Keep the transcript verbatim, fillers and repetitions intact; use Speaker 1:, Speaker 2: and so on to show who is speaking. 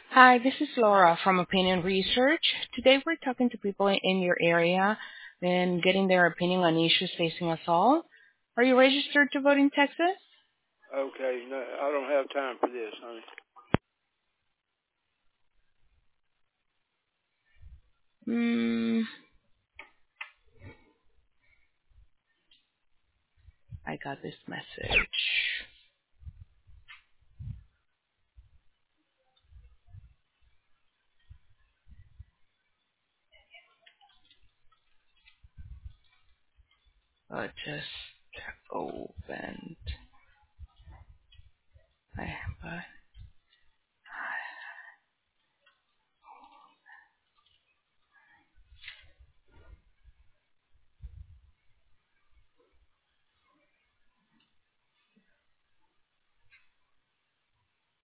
Speaker 1: Hi, this is Laura from Opinion Research. Today we're talking to people in your area and getting their opinion on issues facing us all. Are you registered to vote in Texas?
Speaker 2: Okay, no, I don't have time for this, honey.
Speaker 1: Hmm, I got this message. I just opened. I, but